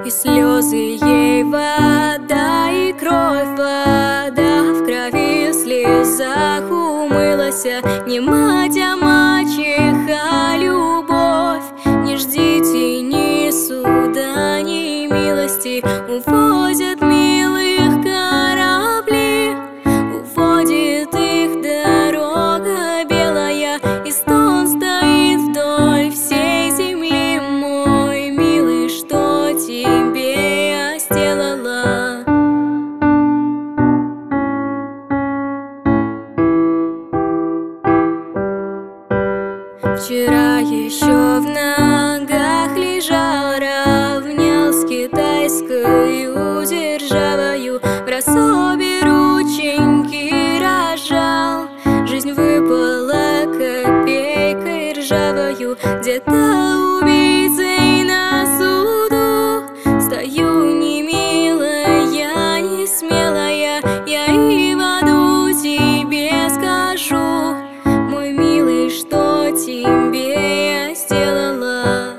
И слезы ей вода, и кровь вода, в крови, в слезах умылась. Не мать, а мачеха любовь. Не ждите ни суда, ни милости. Увозят милых корабли, уводит их дорога белая, и стон стоит вдоль всей земли. Мой милый, что тебе я сделала? Вчера еще в ногах лежал, равнял с китайскою державою, в рассобе рученьки рожал. Жизнь выпала копейкой ржавою, где-то убийцей на суду. Стою не милая, не смелая, я и в аду тебе скажу. Мой милый, что тебе я сделала?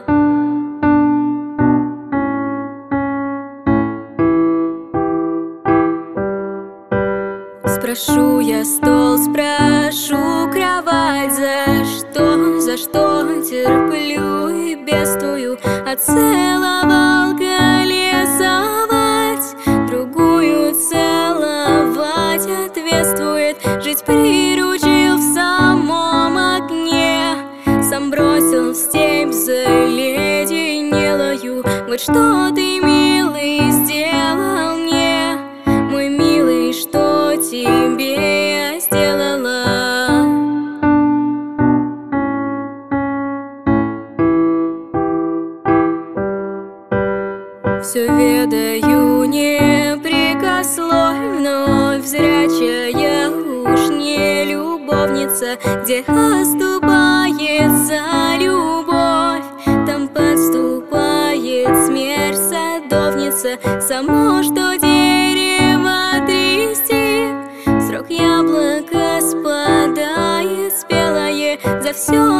Спрошу я стол, спрошу кровать, за что терплю и бедствую. Отцеловал колесовать, другую целовать ответствует. Жить приручил в самом огне, сам бросил в степь заледенелою. Вот что ты, милый, сделал мне? Мой милый, что тебе я сделала? Все ведаю непрекословно, вновь зрячая уж не любовница. Где оступается любовь, там подступает смерть садовница. Само, что дерево трясти, срок яблоко спадает спелое. За все